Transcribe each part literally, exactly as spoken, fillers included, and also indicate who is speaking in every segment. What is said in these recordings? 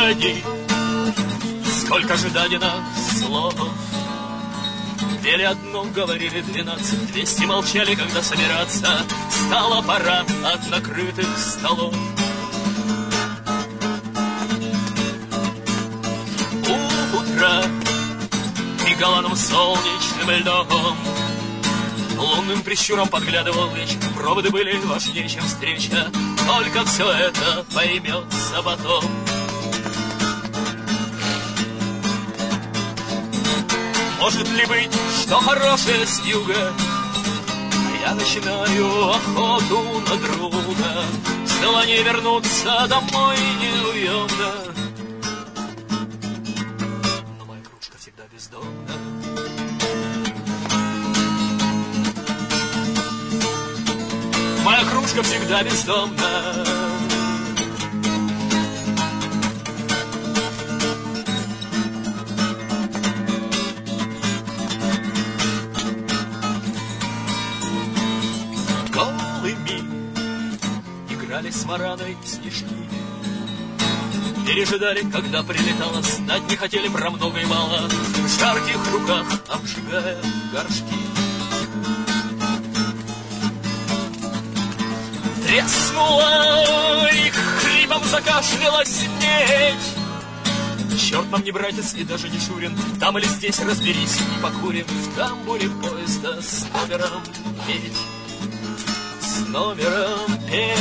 Speaker 1: одни. Сколько же дадено слов. Пели одно, говорили двенадцать, двести молчали, когда собираться стала пора от накрытых столов. У утра мигала нам солнечным льдом, лунным прищуром подглядывал вечер. Проводы были важнее, чем встреча, только все это поймется потом. Может ли быть, что хорошее с юга? Я начинаю охоту на друга, желание вернуться домой неуемно. Но моя кружка всегда бездомна. Моя кружка всегда бездомна. Играли с Мараной снежки, пережидали, когда прилетала знать, не хотели про много и мало, в жарких руках обжигая горшки. Треснула и хрипом закашлялась медь. Черт нам не братец и даже не Шурин, там или здесь разберись и покурим в тамбуре поезда с номером петь. С номером петь.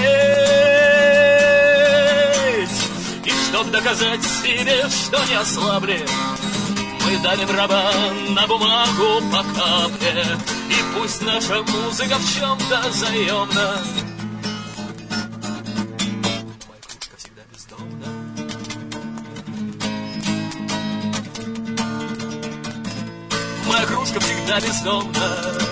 Speaker 1: И чтоб доказать себе, что не ослабли, мы давим раба на бумагу по капле. И пусть наша музыка в чем-то заемна. Моя кружка всегда бездомна. Моя кружка всегда бездомна.